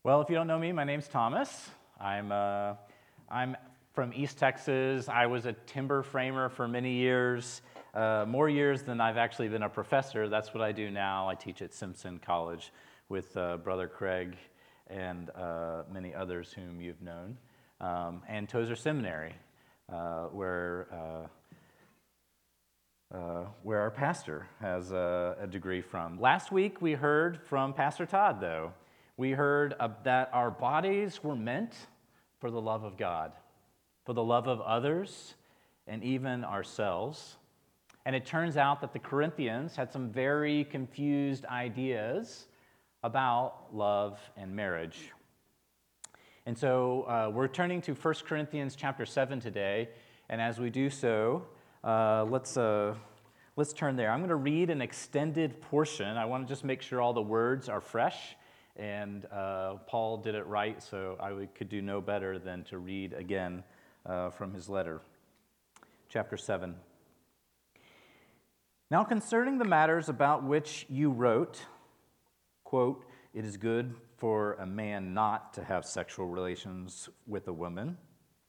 Well, if you don't know me, my name's Thomas. I'm from East Texas. I was a timber framer for many years, more years than I've actually been a professor. That's what I do now. I teach at Simpson College with Brother Craig and many others whom you've known, and Tozer Seminary, where our pastor has a degree from. Last week we heard from Pastor Todd, though. We heard that our bodies were meant for the love of God, for the love of others, and even ourselves. And it turns out that the Corinthians had some very confused ideas about love and marriage. And so we're turning to 1 Corinthians chapter 7 today, and as we do so, let's turn there. I'm going to read an extended portion. I want to just make sure all the words are fresh. And Paul did it right, so I could do no better than to read again from his letter. Chapter 7. Now concerning the matters about which you wrote, quote, "It is good for a man not to have sexual relations with a woman.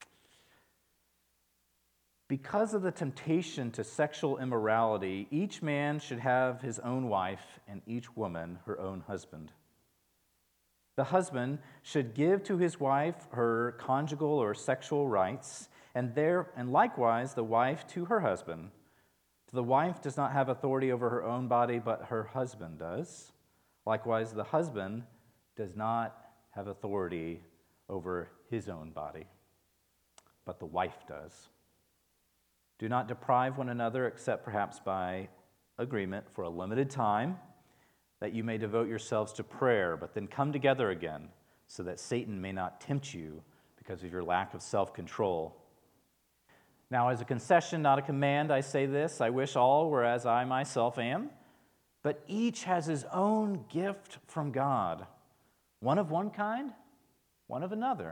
Because of the temptation to sexual immorality, each man should have his own wife and each woman her own husband. The husband should give to his wife her conjugal or sexual rights, and likewise the wife to her husband. For the wife does not have authority over her own body, but her husband does. Likewise, the husband does not have authority over his own body, but the wife does. Do not deprive one another, except perhaps by agreement for a limited time, that you may devote yourselves to prayer, but then come together again, so that Satan may not tempt you because of your lack of self-control. Now, as a concession, not a command, I say this: I wish all were as I myself am, but each has his own gift from God, one of one kind, one of another.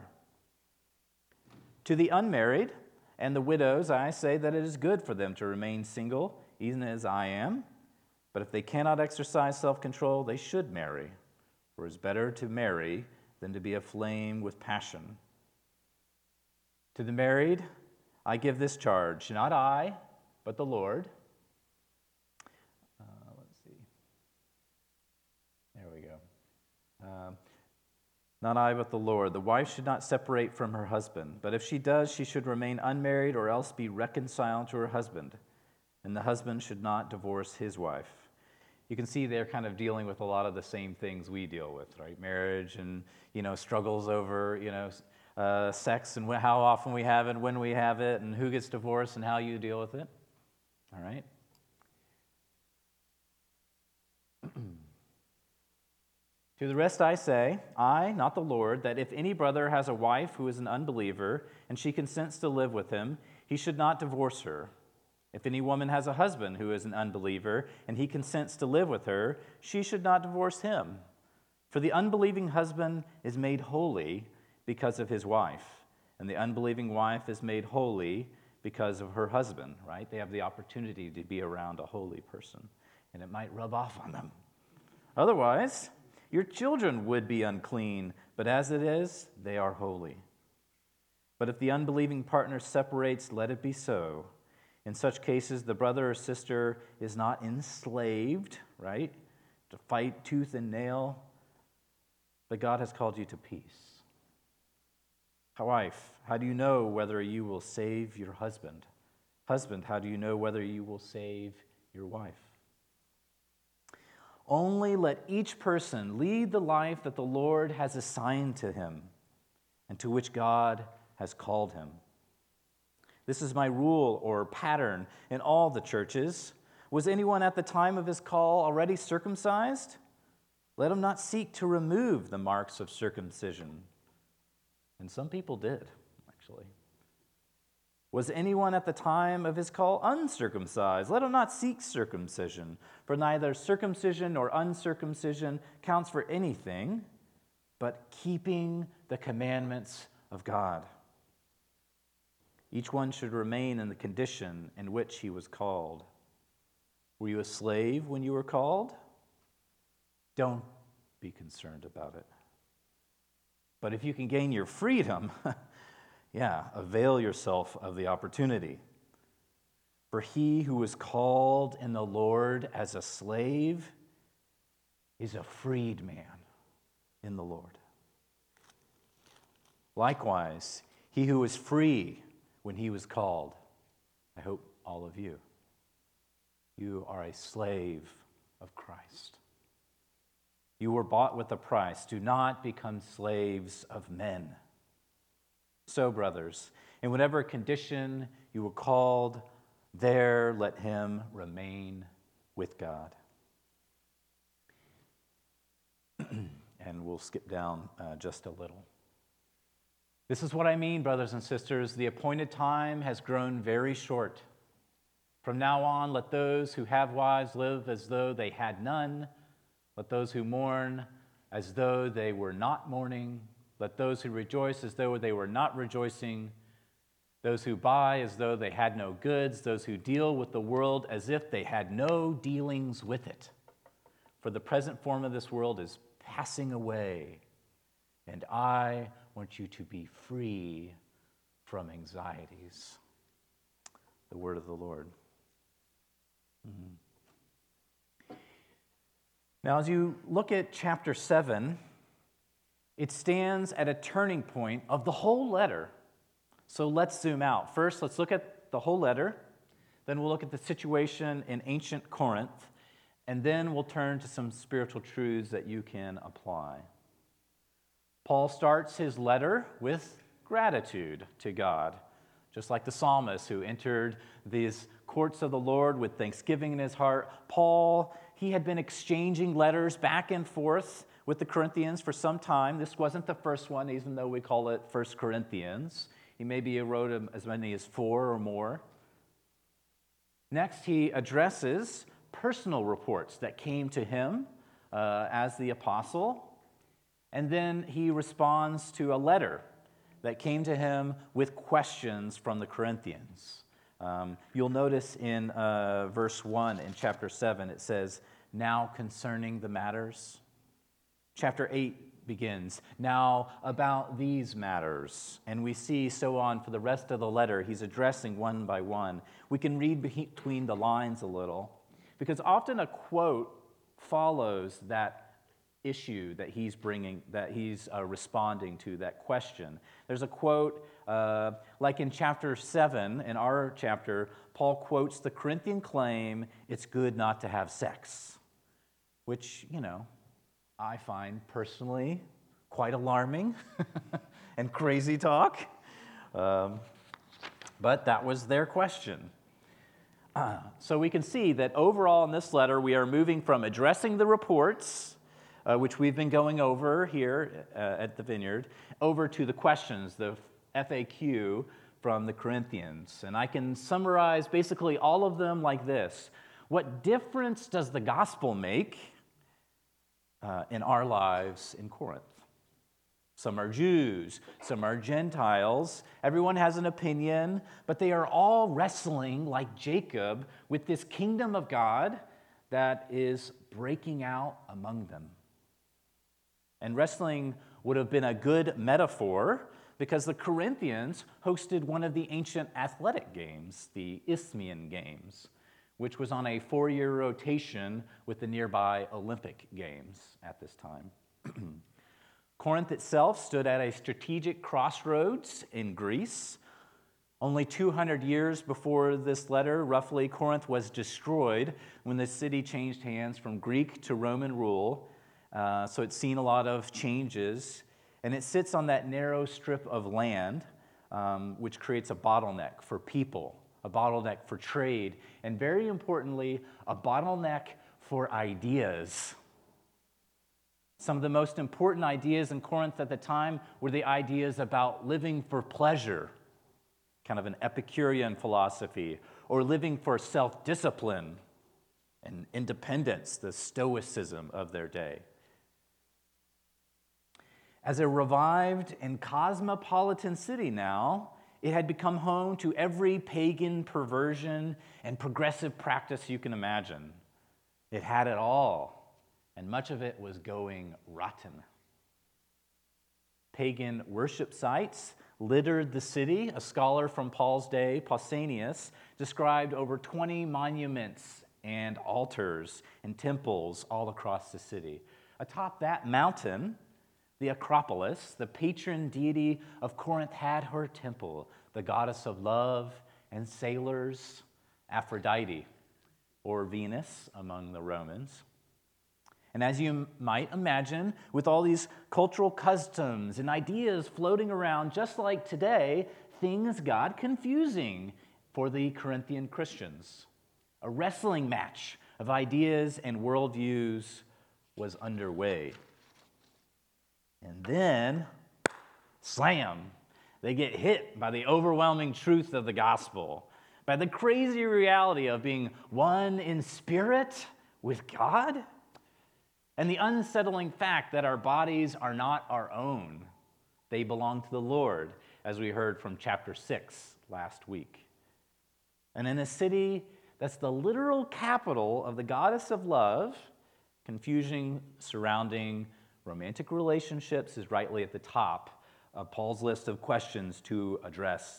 To the unmarried and the widows, I say that it is good for them to remain single, even as I am. But if they cannot exercise self-control, they should marry, for it is better to marry than to be aflame with passion. To the married, I give this charge, not I, but the Lord." Let's see. There we go. "Not I, but the Lord. The wife should not separate from her husband, but if she does, she should remain unmarried or else be reconciled to her husband. And the husband should not divorce his wife." You can see they're kind of dealing with a lot of the same things we deal with, right? Marriage and, struggles over, sex and how often we have it, when we have it, and who gets divorced and how you deal with it. All right? To the rest I say, I, not the Lord, that if any brother has a wife who is an unbeliever and she consents to live with him, he should not divorce her. If any woman has a husband who is an unbeliever and he consents to live with her, she should not divorce him. For the unbelieving husband is made holy because of his wife, and the unbelieving wife is made holy because of her husband, right? They have the opportunity to be around a holy person, and it might rub off on them. Otherwise, your children would be unclean, but as it is, they are holy. But if the unbelieving partner separates, let it be so. In such cases, the brother or sister is not enslaved, right, to fight tooth and nail, but God has called you to peace. Wife, how do you know whether you will save your husband? Husband, how do you know whether you will save your wife? Only let each person lead the life that the Lord has assigned to him and to which God has called him. This is my rule or pattern in all the churches. Was anyone at the time of his call already circumcised? Let him not seek to remove the marks of circumcision. And some people did, actually. Was anyone at the time of his call uncircumcised? Let him not seek circumcision, for neither circumcision nor uncircumcision counts for anything but keeping the commandments of God. Each one should remain in the condition in which he was called. Were you a slave when you were called? Don't be concerned about it. But if you can gain your freedom, avail yourself of the opportunity. For he who is called in the Lord as a slave is a freed man in the Lord. Likewise, he who was free when he was called, I hope all of you are a slave of Christ. You were bought with a price. Do not become slaves of men. So, brothers, in whatever condition you were called, there let him remain with God. And we'll skip down just a little. This is what I mean, brothers and sisters. The appointed time has grown very short. From now on, let those who have wives live as though they had none. Let those who mourn as though they were not mourning. Let those who rejoice as though they were not rejoicing. Those who buy as though they had no goods. Those who deal with the world as if they had no dealings with it. For the present form of this world is passing away, and I want you to be free from anxieties. The word of the Lord. Now, as you look at chapter 7, it stands at a turning point of the whole letter. So let's zoom out. First, let's look at the whole letter. Then we'll look at the situation in ancient Corinth. And then we'll turn to some spiritual truths that you can apply. Paul starts his letter with gratitude to God, just like the psalmist who entered these courts of the Lord with thanksgiving in his heart. Paul, he had been exchanging letters back and forth with the Corinthians for some time. This wasn't the first one, even though we call it 1 Corinthians. He maybe wrote as many as 4 or more. Next, he addresses personal reports that came to him as the apostle. And then he responds to a letter that came to him with questions from the Corinthians. You'll notice in verse 1 in chapter 7, it says, now concerning the matters. Chapter 8 begins, now about these matters. And we see so on for the rest of the letter, he's addressing one by one. We can read between the lines a little, because often a quote follows that issue that he's bringing, that he's responding to, that question. There's a quote, like in chapter 7, in our chapter, Paul quotes the Corinthian claim, it's good not to have sex, which, I find personally quite alarming and crazy talk. But that was their question. So we can see that overall in this letter, we are moving from addressing the reports, which we've been going over here at the Vineyard, over to the questions, the FAQ from the Corinthians. And I can summarize basically all of them like this. What difference does the gospel make in our lives in Corinth? Some are Jews, some are Gentiles. Everyone has an opinion, but they are all wrestling, like Jacob, with this kingdom of God that is breaking out among them. And wrestling would have been a good metaphor because the Corinthians hosted one of the ancient athletic games, the Isthmian Games, which was on a 4-year rotation with the nearby Olympic Games at this time. Corinth itself stood at a strategic crossroads in Greece. Only 200 years before this letter, roughly, Corinth was destroyed when the city changed hands from Greek to Roman rule. So it's seen a lot of changes. And it sits on that narrow strip of land, which creates a bottleneck for people, a bottleneck for trade, and very importantly, a bottleneck for ideas. Some of the most important ideas in Corinth at the time were the ideas about living for pleasure, kind of an Epicurean philosophy, or living for self-discipline and independence, the stoicism of their day. As a revived and cosmopolitan city now, it had become home to every pagan perversion and progressive practice you can imagine. It had it all, and much of it was going rotten. pagan worship sites littered the city. A scholar from Paul's day, Pausanias, described over 20 monuments and altars and temples all across the city. Atop that mountain, the Acropolis, the patron deity of Corinth, had her temple, the goddess of love and sailors, Aphrodite, or Venus among the Romans. And as you might imagine, with all these cultural customs and ideas floating around just like today, things got confusing for the Corinthian Christians. A wrestling match of ideas and worldviews was underway. And then, slam, they get hit by the overwhelming truth of the gospel, by the crazy reality of being one in spirit with God, and the unsettling fact that our bodies are not our own. They belong to the Lord, as we heard from chapter 6 last week. And in a city that's the literal capital of the goddess of love, confusion surrounding romantic relationships is rightly at the top of Paul's list of questions to address.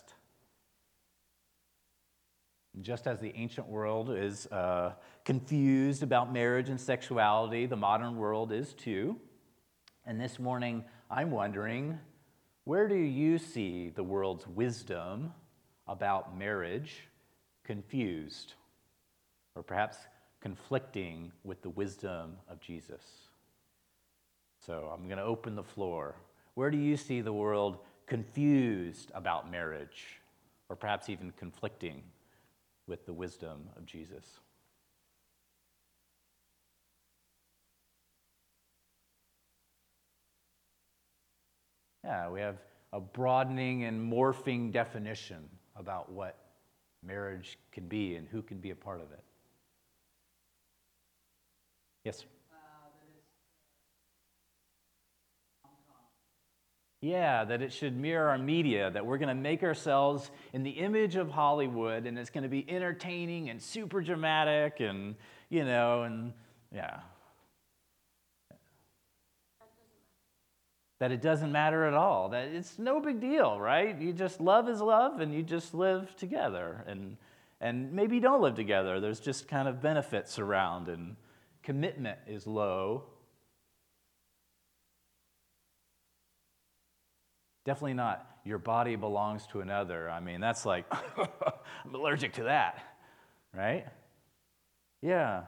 Just as the ancient world is confused about marriage and sexuality, the modern world is too. And this morning, I'm wondering, where do you see the world's wisdom about marriage confused, or perhaps conflicting with the wisdom of Jesus? So I'm going to open the floor. Where do you see the world confused about marriage, or perhaps even conflicting with the wisdom of Jesus? Yeah, we have a broadening and morphing definition about what marriage can be and who can be a part of it. Yes, sir? Yeah, that it should mirror our media, that we're going to make ourselves in the image of Hollywood, and it's going to be entertaining and super dramatic and, and yeah. That it doesn't matter at all, that it's no big deal, right? You just love is love, and you just live together. And maybe you don't live together. There's just kind of benefits around, and commitment is low. Definitely not your body belongs to another. I mean, that's like, I'm allergic to that, right? Yeah.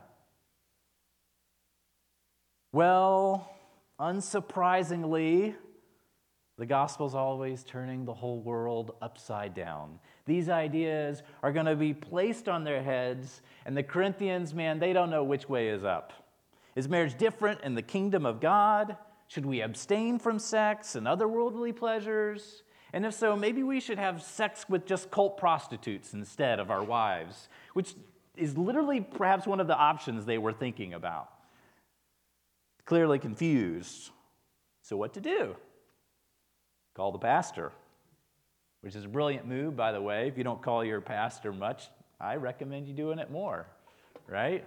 Well, unsurprisingly, the gospel's always turning the whole world upside down. These ideas are going to be placed on their heads, and the Corinthians, man, they don't know which way is up. Is marriage different in the kingdom of God? Should we abstain from sex and other worldly pleasures? And if so, maybe we should have sex with just cult prostitutes instead of our wives, which is literally perhaps one of the options they were thinking about. Clearly confused. So what to do? Call the pastor, which is a brilliant move, by the way. If you don't call your pastor much, I recommend you doing it more, right?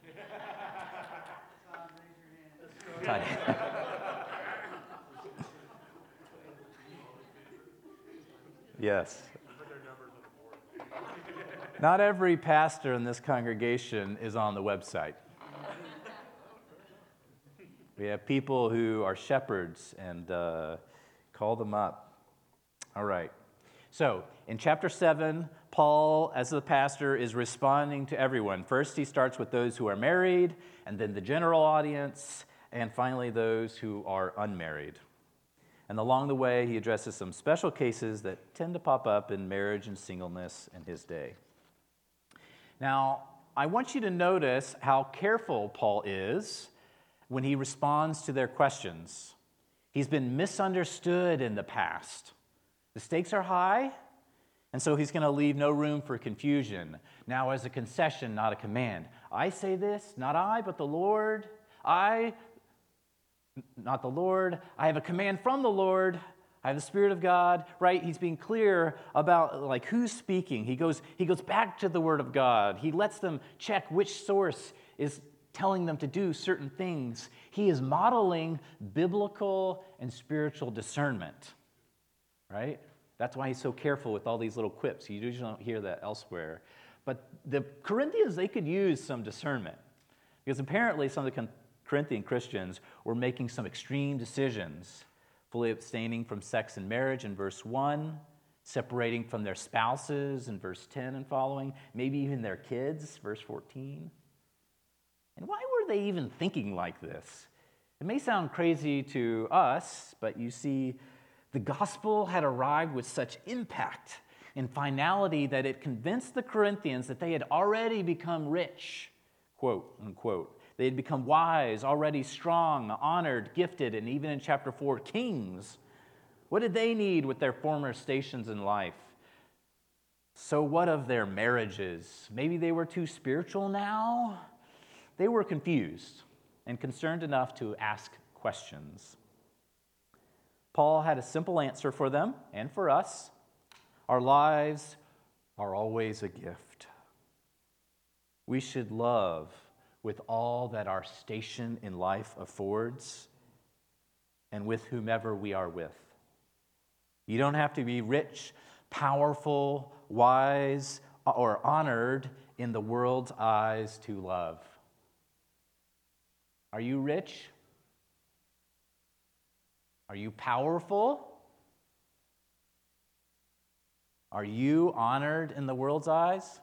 Todd, raise your hand. Yes. Not every pastor in this congregation is on the website. We have people who are shepherds, and call them up. All right. So, in chapter 7, Paul, as the pastor, is responding to everyone. First, he starts with those who are married, and then the general audience, and finally those who are unmarried. And along the way, he addresses some special cases that tend to pop up in marriage and singleness in his day. Now, I want you to notice how careful Paul is when he responds to their questions. He's been misunderstood in the past. The stakes are high, and so he's going to leave no room for confusion. Now, as a concession, not a command. I say this, not I, but the Lord. Not the Lord. I have a command from the Lord. I have the Spirit of God, right? He's being clear about like who's speaking. He goes back to the Word of God. He lets them check which source is telling them to do certain things. He is modeling biblical and spiritual discernment, right? That's why he's so careful with all these little quips. You usually don't hear that elsewhere. But the Corinthians, they could use some discernment because apparently some of the Corinthian Christians were making some extreme decisions, fully abstaining from sex and marriage in verse 1, separating from their spouses in verse 10 and following, maybe even their kids, verse 14. And why were they even thinking like this? It may sound crazy to us, but you see, the gospel had arrived with such impact and finality that it convinced the Corinthians that they had already become rich, quote unquote. They had become wise, already strong, honored, gifted, and even in chapter 4, kings. What did they need with their former stations in life? So what of their marriages? Maybe they were too spiritual now? They were confused and concerned enough to ask questions. Paul had a simple answer for them and for us. Our lives are always a gift. We should love with all that our station in life affords and with whomever we are with. You don't have to be rich, powerful, wise, or honored in the world's eyes to love. Are you rich? Are you powerful? Are you honored in the world's eyes?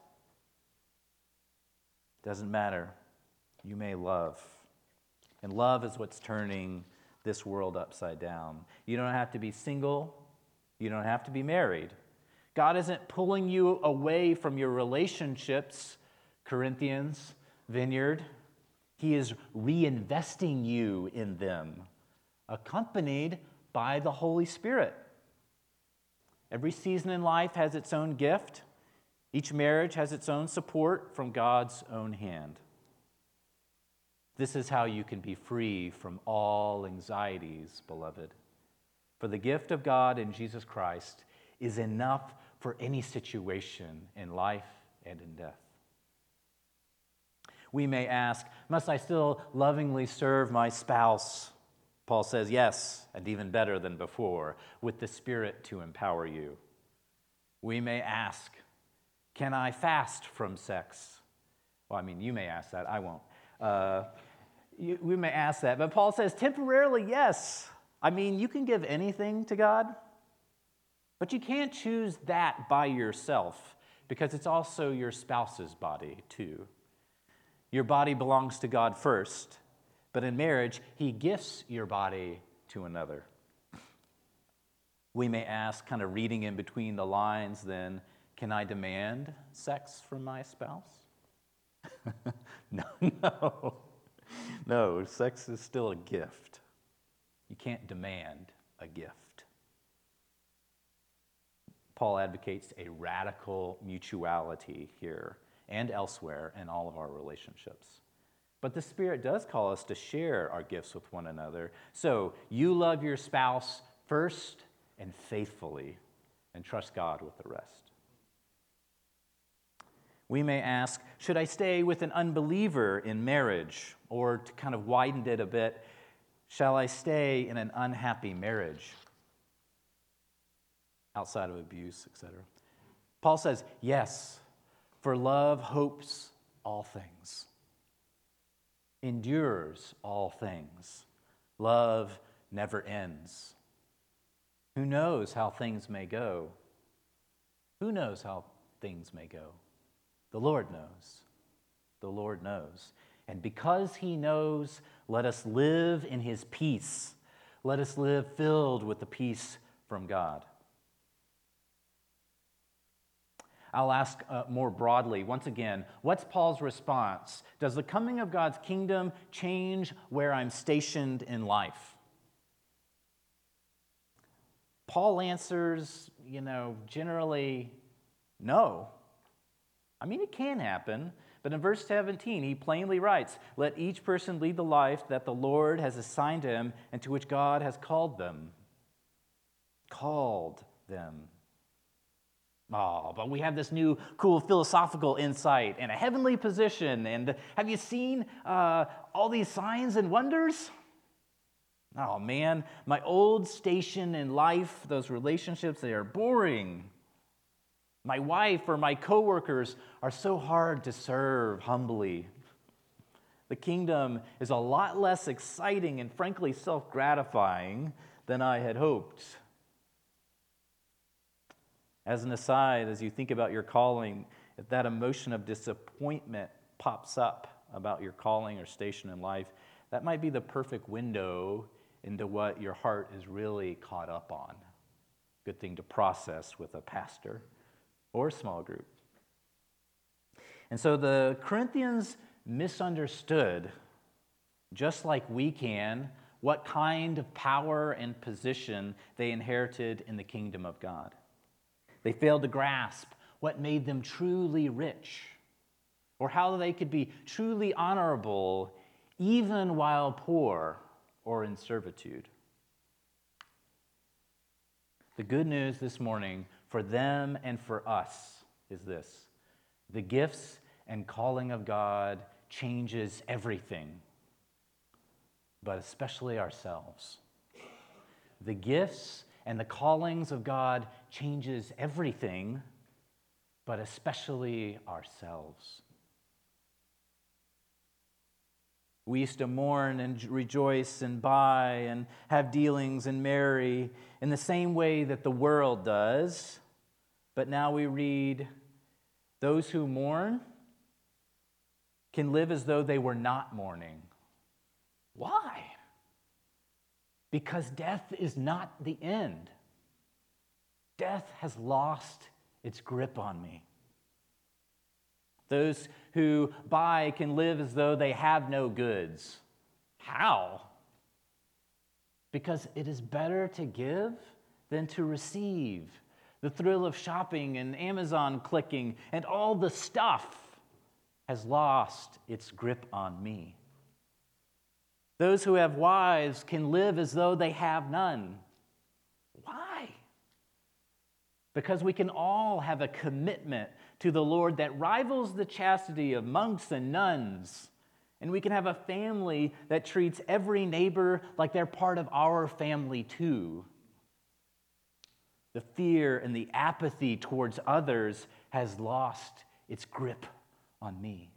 Doesn't matter. You may love. And love is what's turning this world upside down. You don't have to be single. You don't have to be married. God isn't pulling you away from your relationships, Corinthians, Vineyard. He is reinvesting you in them, accompanied by the Holy Spirit. Every season in life has its own gift. Each marriage has its own support from God's own hand. This is how you can be free from all anxieties, beloved. For the gift of God in Jesus Christ is enough for any situation in life and in death. We may ask, must I still lovingly serve my spouse? Paul says, yes, and even better than before, with the Spirit to empower you. We may ask, can I fast from sex? Well, I mean, you may ask that. I won't. We may ask that, but Paul says, temporarily, yes. I mean, you can give anything to God, but you can't choose that by yourself because it's also your spouse's body, too. Your body belongs to God first, but in marriage, He gifts your body to another. We may ask, kind of reading in between the lines then, can I demand sex from my spouse? No, sex is still a gift. You can't demand a gift. Paul advocates a radical mutuality here and elsewhere in all of our relationships. But the Spirit does call us to share our gifts with one another. So you love your spouse first and faithfully, and trust God with the rest. We may ask, should I stay with an unbeliever in marriage? Or to kind of widen it a bit, shall I stay in an unhappy marriage outside of abuse, etc.? Paul says, yes, for love hopes all things, endures all things. Love never ends. Who knows how things may go? Who knows how things may go? The Lord knows. The Lord knows. And because He knows, let us live in His peace. Let us live filled with the peace from God. I'll ask more broadly, once again, what's Paul's response? Does the coming of God's kingdom change where I'm stationed in life? Paul answers, generally, no. I mean, it can happen, but in verse 17, he plainly writes, let each person lead the life that the Lord has assigned him and to which God has called them. Called them. Oh, but we have this new cool philosophical insight and a heavenly position. And have you seen all these signs and wonders? Oh, man, my old station in life, those relationships, they are boring. My wife or my coworkers are so hard to serve humbly. The kingdom is a lot less exciting and frankly self-gratifying than I had hoped. As an aside, as you think about your calling, if that emotion of disappointment pops up about your calling or station in life, that might be the perfect window into what your heart is really caught up on. Good thing to process with a pastor or a small group. And so the Corinthians misunderstood, just like we can, what kind of power and position they inherited in the kingdom of God. They failed to grasp what made them truly rich, or how they could be truly honorable even while poor or in servitude. The good news this morning for them and for us is this: the gifts and calling of God changes everything, but especially ourselves. The gifts and the callings of God changes everything, but especially ourselves. We used to mourn and rejoice and buy and have dealings and marry in the same way that the world does. But now we read, those who mourn can live as though they were not mourning. Why? Because death is not the end. Death has lost its grip on me. Those who buy can live as though they have no goods. How? Because it is better to give than to receive. The thrill of shopping and Amazon clicking and all the stuff has lost its grip on me. Those who have wives can live as though they have none. Why? Because we can all have a commitment to the Lord that rivals the chastity of monks and nuns. And we can have a family that treats every neighbor like they're part of our family too. The fear and the apathy towards others has lost its grip on me.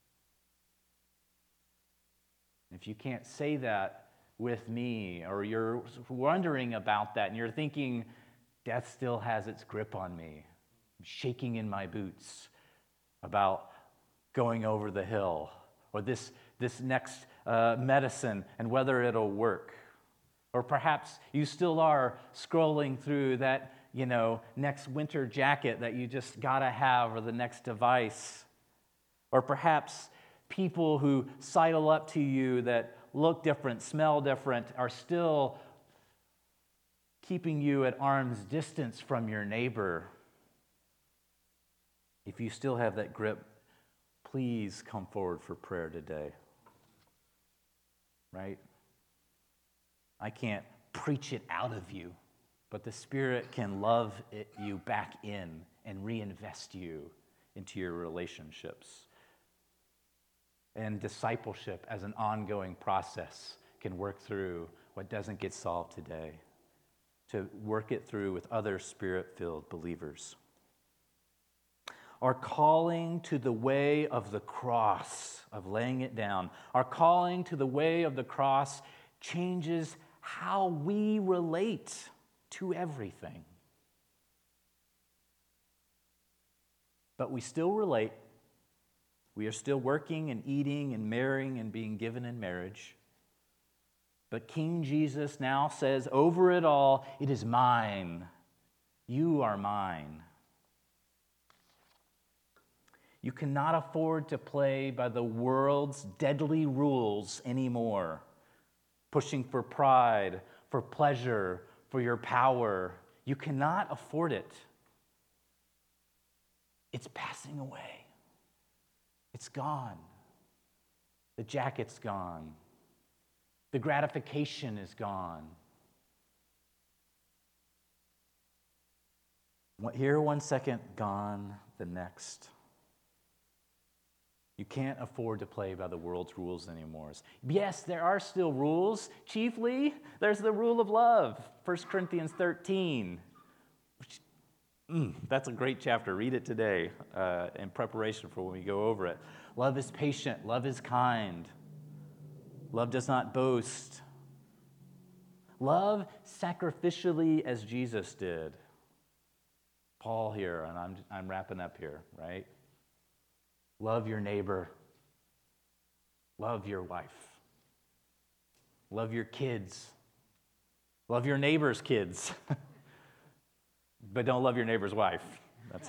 If you can't say that with me, or you're wondering about that and you're thinking, death still has its grip on me, I'm shaking in my boots about going over the hill, or this next medicine and whether it'll work. Or perhaps you still are scrolling through that, next winter jacket that you just gotta have, or the next device. Or perhaps people who sidle up to you that look different, smell different, are still keeping you at arm's distance from your neighbor. If you still have that grip, please come forward for prayer today. Right? I can't preach it out of you, but the Spirit can love you back in and reinvest you into your relationships. And discipleship as an ongoing process can work through what doesn't get solved today, to work it through with other Spirit-filled believers. Our calling to the way of the cross, of laying it down, our calling to the way of the cross changes how we relate to everything. But we still relate. We are still working and eating and marrying and being given in marriage. But King Jesus now says, over it all, it is mine. You are mine. You cannot afford to play by the world's deadly rules anymore, pushing for pride, for pleasure, for your power. You cannot afford it. It's passing away. It's gone. The jacket's gone. The gratification is gone. Here 1 second, gone the next. You can't afford to play by the world's rules anymore. Yes, there are still rules. Chiefly, there's the rule of love, 1 Corinthians 13. That's a great chapter. Read it today in preparation for when we go over it. Love is patient. Love is kind. Love does not boast. Love sacrificially as Jesus did. Paul here, and I'm wrapping up here, right? Love your neighbor. Love your wife. Love your kids. Love your neighbor's kids. But don't love your neighbor's wife. That's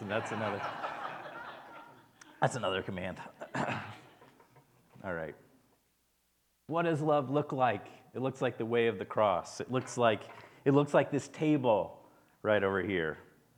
another command. All right. What does love look like? It looks like the way of the cross. It looks like this table right over here.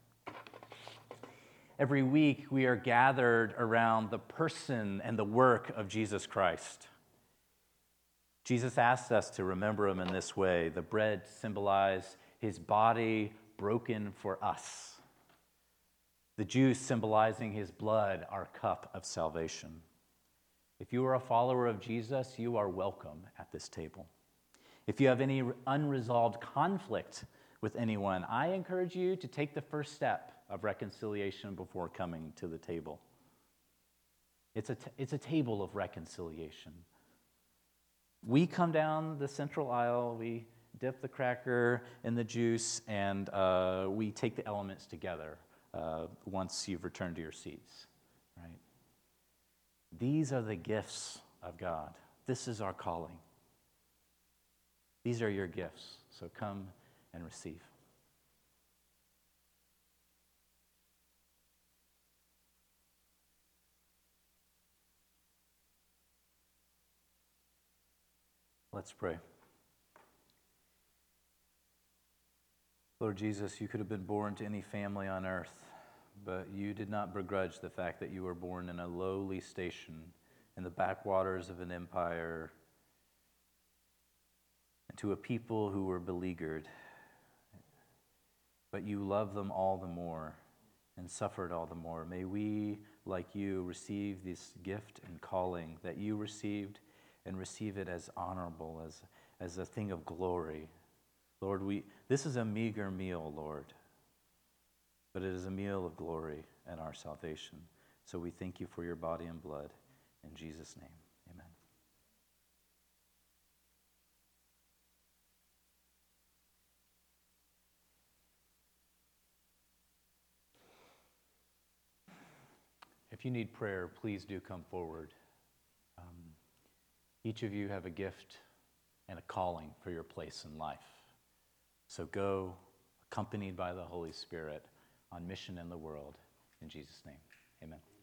Every week we are gathered around the person and the work of Jesus Christ. Jesus asked us to remember him in this way. The bread symbolized his body broken for us. The juice symbolizing his blood, our cup of salvation. If you are a follower of Jesus, you are welcome at this table. If you have any unresolved conflict with anyone, I encourage you to take the first step of reconciliation before coming to the table. It's a table of reconciliation. We come down the central aisle, we dip the cracker in the juice, and we take the elements together once you've returned to your seats, right? These are the gifts of God. This is our calling. These are your gifts, so come and receive. Let's pray. Lord Jesus, you could have been born to any family on earth, but you did not begrudge the fact that you were born in a lowly station in the backwaters of an empire and to a people who were beleaguered. But you loved them all the more and suffered all the more. May we, like you, receive this gift and calling that you received and receive it as honorable, as a thing of glory. Lord, this is a meager meal, Lord, but it is a meal of glory and our salvation. So we thank you for your body and blood. In Jesus' name, amen. If you need prayer, please do come forward. Each of you have a gift and a calling for your place in life. So go, accompanied by the Holy Spirit, on mission in the world. In Jesus' name, amen.